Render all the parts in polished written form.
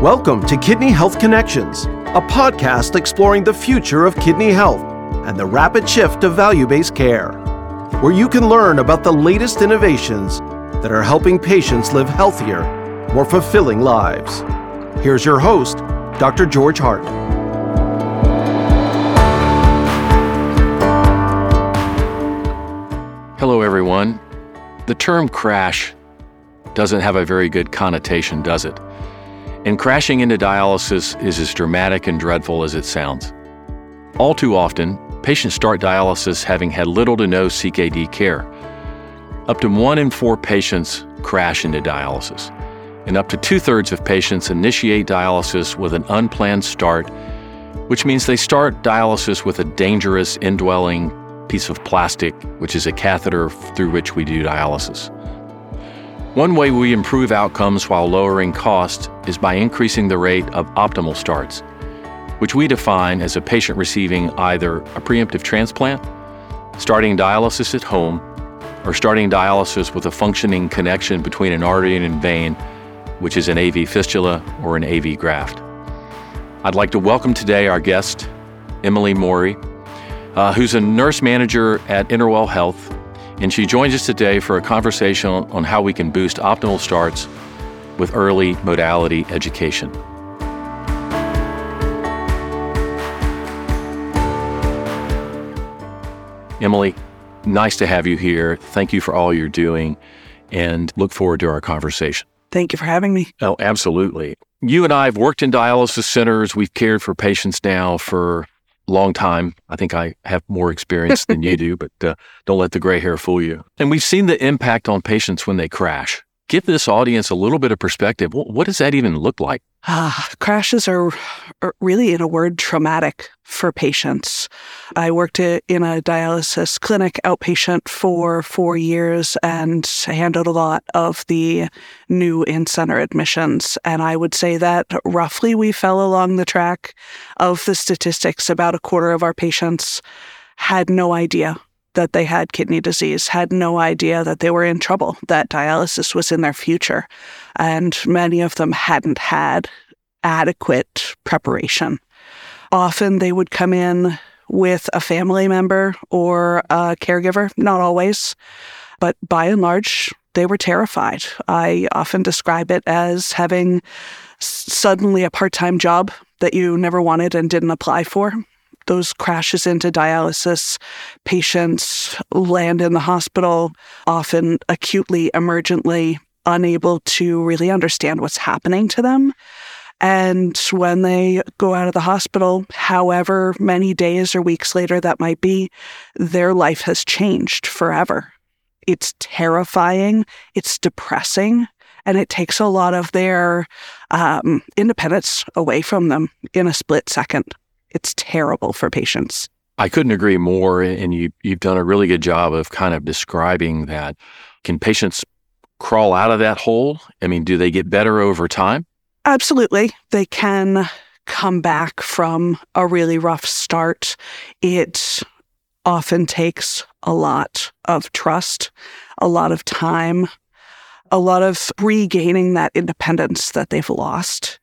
Welcome to Kidney Health Connections, a podcast exploring the future of kidney health and the rapid shift to value-based care, where you can learn about the latest innovations that are helping patients live healthier, more fulfilling lives. Here's your host, Dr. George Hart. Hello, everyone. The term crash doesn't have a very good connotation, does it? And crashing into dialysis is as dramatic and dreadful as it sounds. All too often, patients start dialysis having had little to no CKD care. Up to 1 in 4 patients crash into dialysis, and up to 2/3 of patients initiate dialysis with an unplanned start, which means they start dialysis with a dangerous indwelling piece of plastic, which is a catheter through which we do dialysis. One way we improve outcomes while lowering costs is by increasing the rate of optimal starts, which we define as a patient receiving either a preemptive transplant, starting dialysis at home, or starting dialysis with a functioning connection between an artery and vein, which is an AV fistula or an AV graft. I'd like to welcome today our guest, Emily Morey, who's a nurse manager at Interwell Health, and she joins us today for a conversation on how we can boost optimal starts with early modality education. Emily, nice to have you here. Thank you for all you're doing, and look forward to our conversation. Thank you for having me. Oh, absolutely. You and I have worked in dialysis centers. We've cared for patients now for long time. I think I have more experience than you do, but don't let the gray hair fool you. And we've seen the impact on patients when they crash. Give this audience a little bit of perspective. What does that even look like? Crashes are really, in a word, traumatic for patients. I worked in a dialysis clinic outpatient for 4 years and handled a lot of the new in-center admissions. And I would say that roughly we fell along the track of the statistics. About a quarter of our patients had no idea that they had kidney disease, had no idea that they were in trouble, that dialysis was in their future. And many of them hadn't had adequate preparation. Often they would come in with a family member or a caregiver, not always, but by and large, they were terrified. I often describe it as having suddenly a part-time job that you never wanted and didn't apply for. Those crashes into dialysis, patients land in the hospital, often acutely, emergently, unable to really understand what's happening to them. And when they go out of the hospital, however many days or weeks later that might be, their life has changed forever. It's terrifying, it's depressing, and it takes a lot of their independence away from them in a split second. It's terrible for patients. I couldn't agree more, and you've done a really good job of kind of describing that. Can patients crawl out of that hole? I mean, do they get better over time? Absolutely. They can come back from a really rough start. It often takes a lot of trust, a lot of time, a lot of regaining that independence that they've lost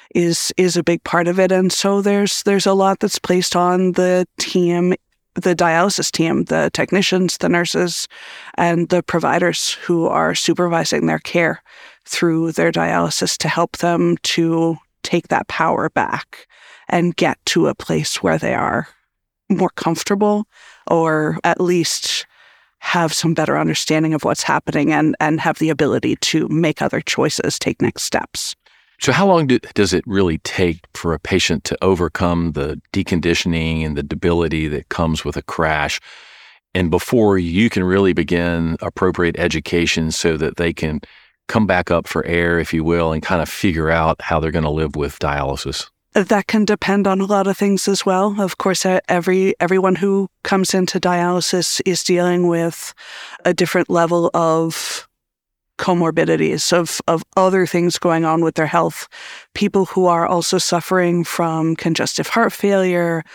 is a big part of it. And so there's a lot that's placed on the team, the dialysis team, the technicians, the nurses, and the providers who are supervising their care through their dialysis to help them to take that power back and get to a place where they are more comfortable, or at least have some better understanding of what's happening and have the ability to make other choices, take next steps. So how long does it really take for a patient to overcome the deconditioning and the debility that comes with a crash, and before you can really begin appropriate education so that they can come back up for air, if you will, and kind of figure out how they're going to live with dialysis? That can depend on a lot of things as well. Of course, everyone who comes into dialysis is dealing with a different level of comorbidities of other things going on with their health, people who are also suffering from congestive heart failure,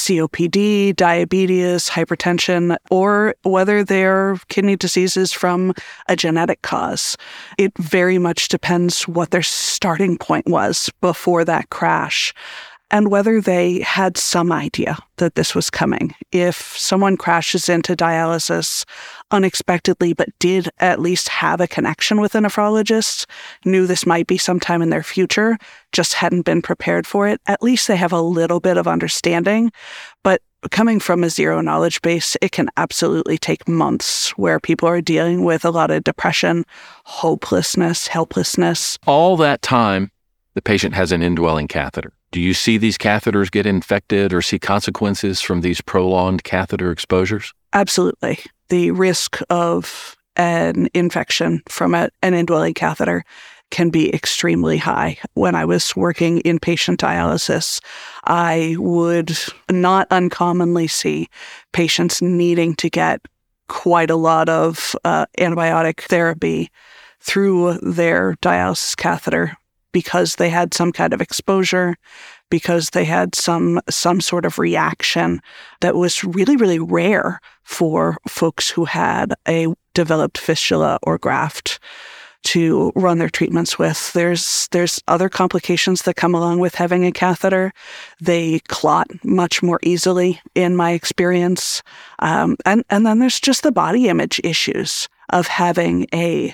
COPD, diabetes, hypertension, or whether their kidney disease is from a genetic cause. It very much depends what their starting point was before that crash, and whether they had some idea that this was coming. If someone crashes into dialysis unexpectedly, but did at least have a connection with a nephrologist, knew this might be sometime in their future, just hadn't been prepared for it, at least they have a little bit of understanding. But coming from a zero knowledge base, it can absolutely take months where people are dealing with a lot of depression, hopelessness, helplessness. All that time, the patient has an indwelling catheter. Do you see these catheters get infected or see consequences from these prolonged catheter exposures? Absolutely. The risk of an infection from an indwelling catheter can be extremely high. When I was working inpatient dialysis, I would not uncommonly see patients needing to get quite a lot of antibiotic therapy through their dialysis catheter because they had some kind of exposure, because they had some sort of reaction that was really, really rare for folks who had a developed fistula or graft to run their treatments with. There's other complications that come along with having a catheter. They clot much more easily, in my experience. And then there's just the body image issues of having a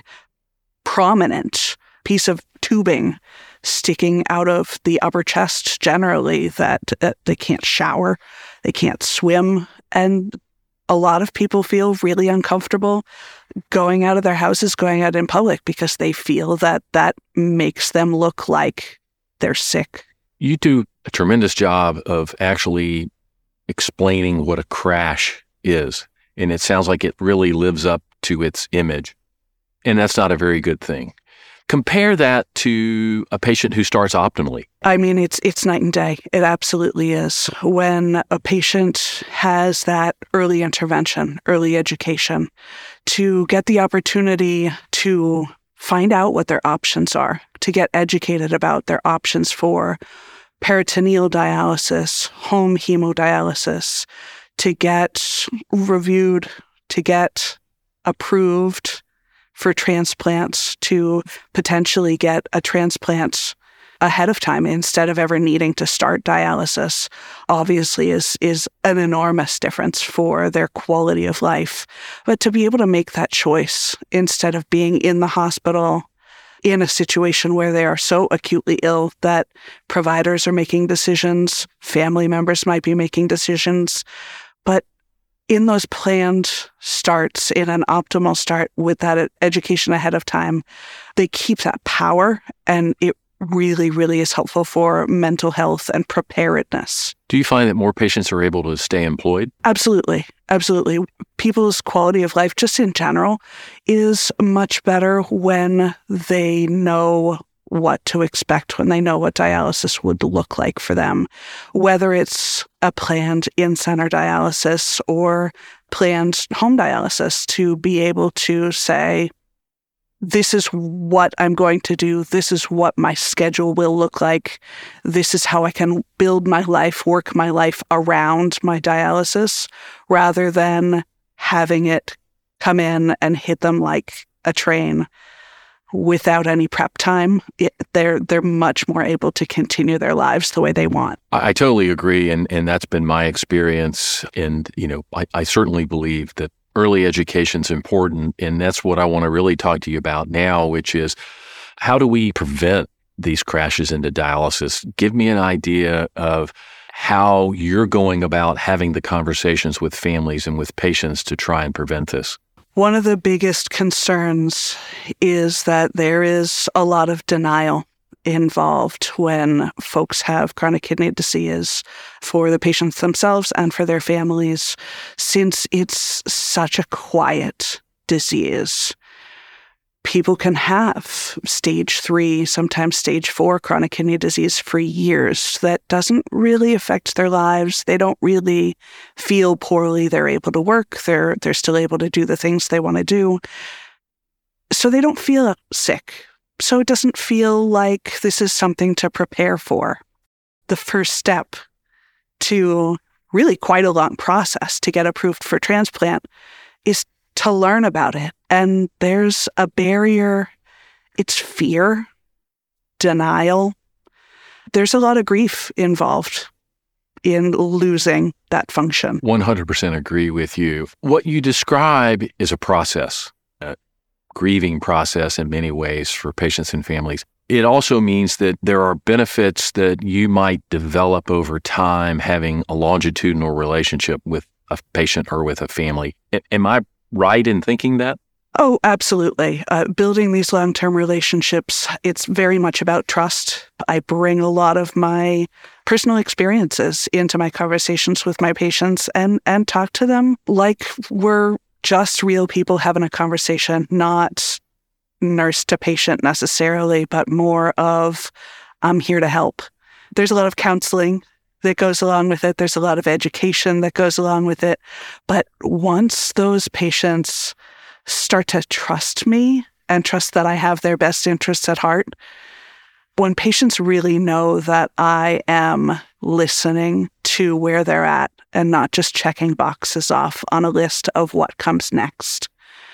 prominent piece of tubing sticking out of the upper chest generally that they can't shower, they can't swim, and a lot of people feel really uncomfortable going out of their houses, going out in public because they feel that makes them look like they're sick. You do a tremendous job of actually explaining what a crash is, and it sounds like it really lives up to its image, and that's not a very good thing. Compare that to a patient who starts optimally. I mean, it's night and day. It absolutely is. When a patient has that early intervention, early education, to get the opportunity to find out what their options are, to get educated about their options for peritoneal dialysis, home hemodialysis, to get reviewed, to get approved for transplants, to potentially get a transplant ahead of time instead of ever needing to start dialysis, obviously is an enormous difference for their quality of life. But to be able to make that choice instead of being in the hospital in a situation where they are so acutely ill that providers are making decisions, family members might be making decisions, but in those planned starts, in an optimal start with that education ahead of time, they keep that power, and it really, really is helpful for mental health and preparedness. Do you find that more patients are able to stay employed? Absolutely. Absolutely. People's quality of life, just in general, is much better when they know what to expect, when they know what dialysis would look like for them, whether it's a planned in-center dialysis or planned home dialysis, to be able to say, this is what I'm going to do, this is what my schedule will look like, this is how I can build my life, work my life around my dialysis, rather than having it come in and hit them like a train without any prep time. They're much more able to continue their lives the way they want. I totally agree, and that's been my experience. And I certainly believe that early education is important, and that's what I want to really talk to you about now, which is how do we prevent these crashes into dialysis? Give me an idea of how you're going about having the conversations with families and with patients to try and prevent this. One of the biggest concerns is that there is a lot of denial involved when folks have chronic kidney disease, for the patients themselves and for their families, since it's such a quiet disease. People can have stage 3, sometimes stage 4 chronic kidney disease for years that doesn't really affect their lives. They don't really feel poorly. They're able to work. They're still able to do the things they want to do. So so they don't feel sick. So it doesn't feel like this is something to prepare for. The first step to really quite a long process to get approved for transplant is to learn about it. And there's a barrier. It's fear, denial. There's a lot of grief involved in losing that function. 100% agree with you. What you describe is a process, a grieving process in many ways for patients and families. It also means that there are benefits that you might develop over time having a longitudinal relationship with a patient or with a family. Am I right in thinking that? Oh, absolutely. Building these long-term relationships, it's very much about trust. I bring a lot of my personal experiences into my conversations with my patients and talk to them like we're just real people having a conversation, not nurse to patient necessarily, but more of, I'm here to help. There's a lot of counseling that goes along with it. There's a lot of education that goes along with it. But once those patients start to trust me and trust that I have their best interests at heart, when patients really know that I am listening to where they're at and not just checking boxes off on a list of what comes next,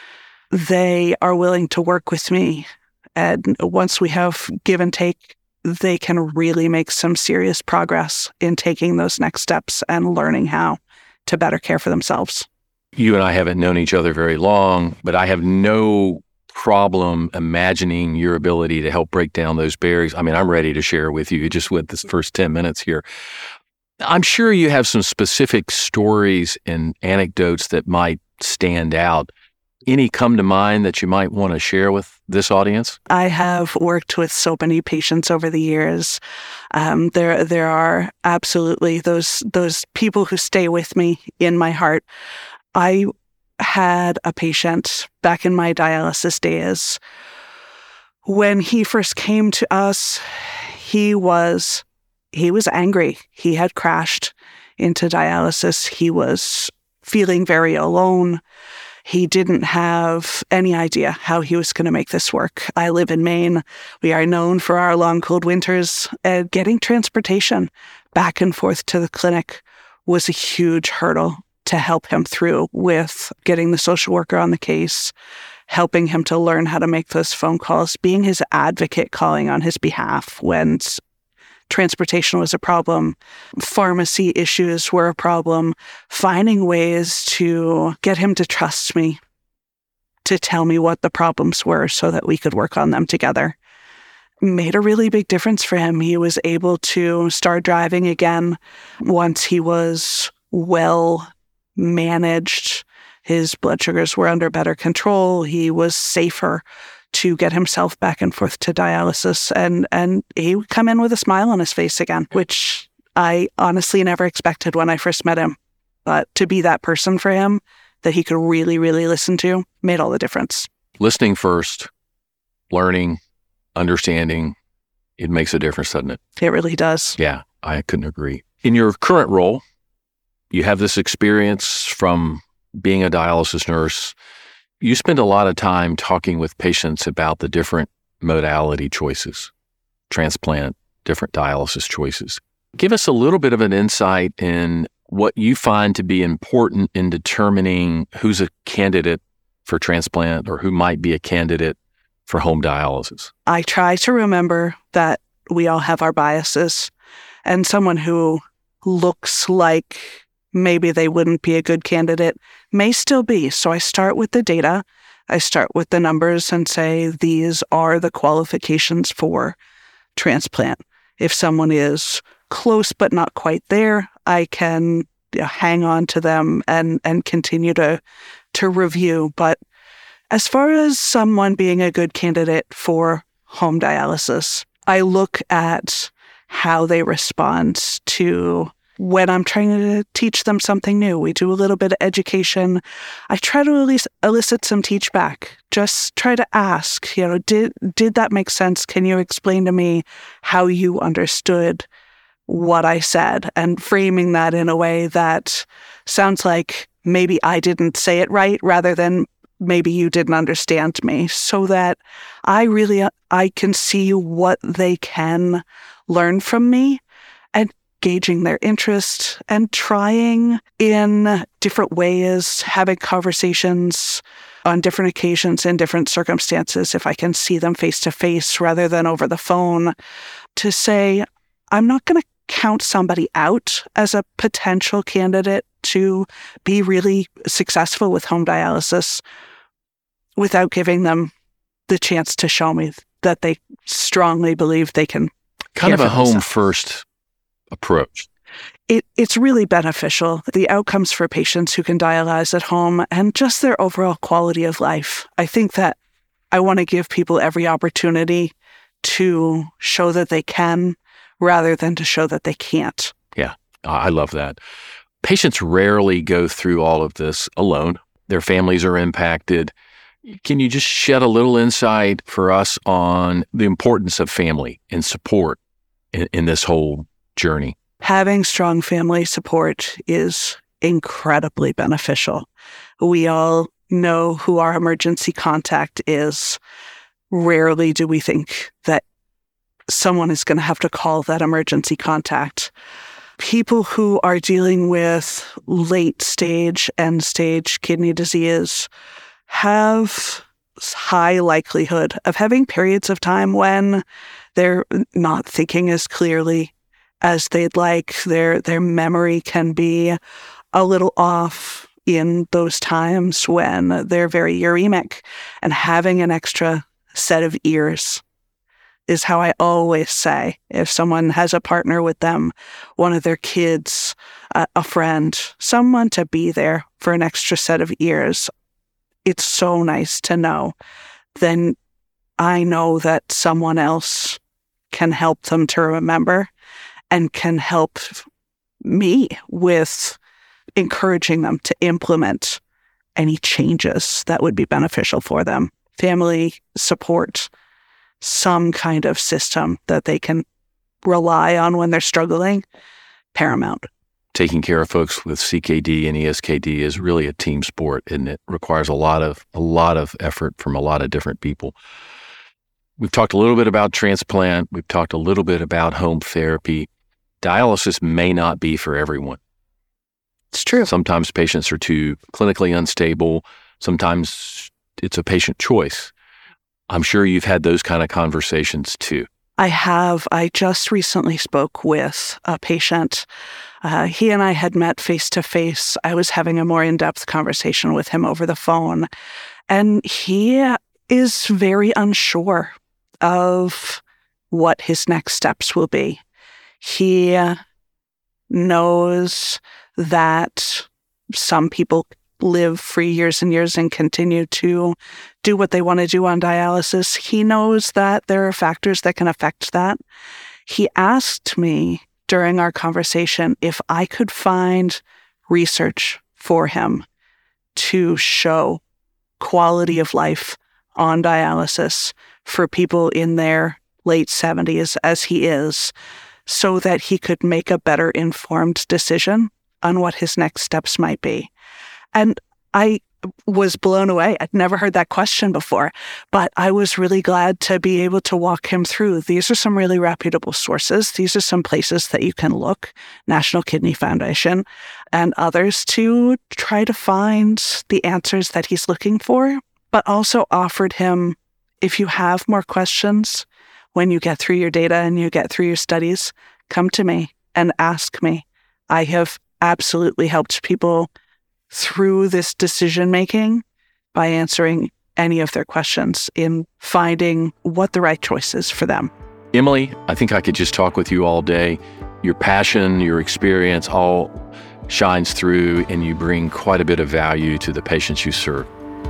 they are willing to work with me. And once we have give and take, they can really make some serious progress in taking those next steps and learning how to better care for themselves. You and I haven't known each other very long, but I have no problem imagining your ability to help break down those barriers. I mean, I'm ready to share with you just with this first 10 minutes here. I'm sure you have some specific stories and anecdotes that might stand out. Any come to mind that you might want to share with this audience? I have worked with so many patients over the years. There are absolutely those people who stay with me in my heart. I had a patient back in my dialysis days. When he first came to us, he was angry. He had crashed into dialysis. He was feeling very alone. He didn't have any idea how he was going to make this work. I live in Maine. We are known for our long, cold winters. Getting transportation back and forth to the clinic was a huge hurdle to help him through, with getting the social worker on the case, helping him to learn how to make those phone calls, being his advocate, calling on his behalf when transportation was a problem, pharmacy issues were a problem, finding ways to get him to trust me, to tell me what the problems were so that we could work on them together. Made a really big difference for him. He was able to start driving again once he was well managed. His blood sugars were under better control. He was safer to get himself back and forth to dialysis. And he would come in with a smile on his face again, which I honestly never expected when I first met him. But to be that person for him that he could really, really listen to made all the difference. Listening first, learning, understanding, it makes a difference, doesn't it? It really does. Yeah, I couldn't agree. In your current role, you have this experience from being a dialysis nurse. You spend a lot of time talking with patients about the different modality choices, transplant, different dialysis choices. Give us a little bit of an insight in what you find to be important in determining who's a candidate for transplant or who might be a candidate for home dialysis. I try to remember that we all have our biases, and someone who looks like maybe they wouldn't be a good candidate may still be. So I start with the data. I start with the numbers and say, these are the qualifications for transplant. If someone is close but not quite there, I can hang on to them and continue to review. But as far as someone being a good candidate for home dialysis, I look at how they respond to when I'm trying to teach them something new. We do a little bit of education. I try to at least elicit some teach back. Just try to ask, did that make sense? Can you explain to me how you understood what I said? And framing that in a way that sounds like maybe I didn't say it right, rather than maybe you didn't understand me, so that I can see what they can learn from me and gauging their interest and trying in different ways, having conversations on different occasions in different circumstances, if I can see them face to face rather than over the phone, to say, I'm not going to count somebody out as a potential candidate to be really successful with home dialysis without giving them the chance to show me that they strongly believe they can. Kind of a home-first approach. It's really beneficial. The outcomes for patients who can dialyze at home and just their overall quality of life. I think that I want to give people every opportunity to show that they can rather than to show that they can't. Yeah, I love that. Patients rarely go through all of this alone. Their families are impacted. Can you just shed a little insight for us on the importance of family and support in this whole journey? Having strong family support is incredibly beneficial. We all know who our emergency contact is. Rarely do we think that someone is going to have to call that emergency contact. People who are dealing with late stage, end stage kidney disease have high likelihood of having periods of time when they're not thinking as clearly as they'd like. Their memory can be a little off in those times when they're very uremic. And having an extra set of ears is how I always say, if someone has a partner with them, one of their kids, a friend, someone to be there for an extra set of ears. It's so nice to know. Then I know that someone else can help them to remember and can help me with encouraging them to implement any changes that would be beneficial for them. Family support, some kind of system that they can rely on when they're struggling, paramount. Taking care of folks with CKD and ESKD is really a team sport, and it requires a lot of effort from a lot of different people. We've talked a little bit about transplant. We've talked a little bit about home therapy. Dialysis may not be for everyone. It's true. Sometimes patients are too clinically unstable. Sometimes it's a patient choice. I'm sure you've had those kind of conversations too. I have. I just recently spoke with a patient. He and I had met face-to-face. I was having a more in-depth conversation with him over the phone. And he is very unsure of what his next steps will be. He knows that some people live for years and years and continue to do what they want to do on dialysis. He knows that there are factors that can affect that. He asked me during our conversation if I could find research for him to show quality of life on dialysis for people in their late 70s, as he is, so that he could make a better informed decision on what his next steps might be. And I was blown away. I'd never heard that question before, but I was really glad to be able to walk him through. These are some really reputable sources. These are some places that you can look, National Kidney Foundation and others, to try to find the answers that he's looking for, but also offered him, if you have more questions, when you get through your data and you get through your studies, come to me and ask me. I have absolutely helped people through this decision-making by answering any of their questions in finding what the right choice is for them. Emily, I think I could just talk with you all day. Your passion, your experience all shines through, and you bring quite a bit of value to the patients you serve.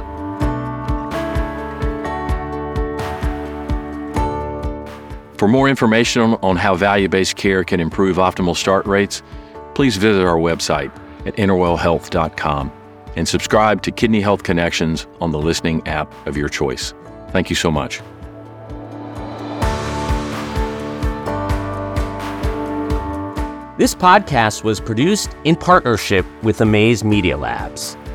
For more information on how value-based care can improve optimal start rates, please visit our website at interwellhealth.com and subscribe to Kidney Health Connections on the listening app of your choice. Thank you so much. This podcast was produced in partnership with Amaze Media Labs.